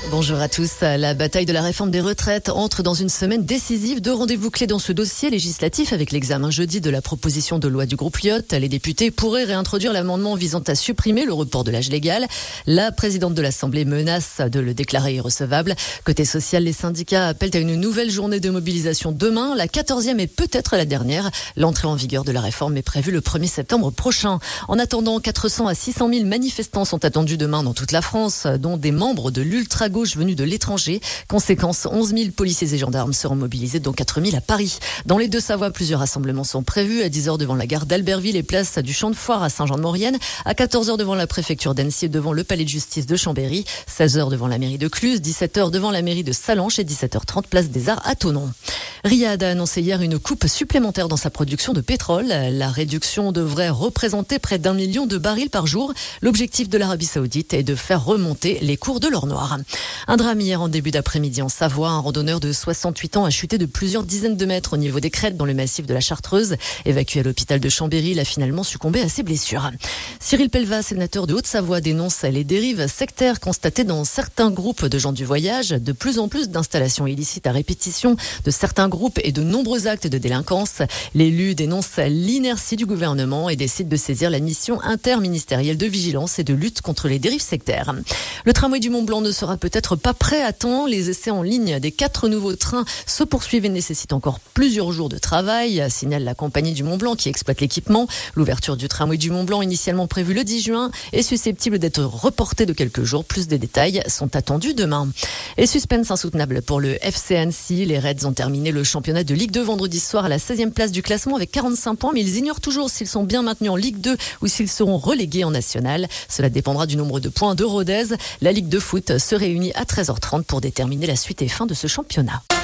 Bonjour à tous. La bataille de la réforme des retraites entre dans une semaine décisive. 2 rendez-vous clés dans ce dossier législatif avec l'examen jeudi de la proposition de loi du groupe Lyotte. Les députés pourraient réintroduire l'amendement visant à supprimer le report de l'âge légal. La présidente de l'Assemblée menace de le déclarer irrecevable. Côté social, les syndicats appellent à une nouvelle journée de mobilisation demain. La 14e est peut-être la dernière. L'entrée en vigueur de la réforme est prévue le 1er septembre prochain. En attendant, 400 à 600 000 manifestants sont attendus demain dans toute la France, dont des membres de l'ultra-gauche venus de l'étranger. Conséquence, 11 000 policiers et gendarmes seront mobilisés, dont 4 000 à Paris. Dans les Deux-Savoie, plusieurs rassemblements sont prévus. À 10h devant la gare d'Albertville et place du Champ de Foire à Saint-Jean-de-Maurienne. À 14h devant la préfecture d'Annecy et devant le palais de justice de Chambéry. 16h devant la mairie de Cluses. 17h devant la mairie de Sallanches et 17h30 place des Arts à Thonon. Riyad a annoncé hier une coupe supplémentaire dans sa production de pétrole. La réduction devrait représenter près d'1 million de barils par jour. L'objectif de l'Arabie Saoudite est de faire remonter les cours de l'or noir. Un drame hier en début d'après-midi en Savoie. Un randonneur de 68 ans a chuté de plusieurs dizaines de mètres au niveau des crêtes dans le massif de la Chartreuse. Évacué à l'hôpital de Chambéry, il a finalement succombé à ses blessures. Cyril Pellevat, sénateur de Haute-Savoie, dénonce les dérives sectaires constatées dans certains groupes de gens du voyage. De plus en plus d'installations illicites à répétition de certains groupes et de nombreux actes de délinquance. L'élu dénonce l'inertie du gouvernement et décide de saisir la mission interministérielle de vigilance et de lutte contre les dérives sectaires. Le tramway du Mont-Blanc ne sera peut-être pas prêt à temps. Les essais en ligne des 4 nouveaux trains se poursuivent et nécessitent encore plusieurs jours de travail, signale la compagnie du Mont-Blanc qui exploite l'équipement. L'ouverture du tramway du Mont-Blanc, initialement prévue le 10 juin, est susceptible d'être reportée de quelques jours. Plus de détails sont attendus demain. Et suspense insoutenable pour le FC Annecy. Les Reds ont terminé le championnat de Ligue 2 vendredi soir à la 16e place du classement avec 45 points, mais ils ignorent toujours s'ils sont bien maintenus en Ligue 2 ou s'ils seront relégués en National. Cela dépendra du nombre de points de Rodez. La Ligue de foot se réunit à 13h30 pour déterminer la suite et fin de ce championnat.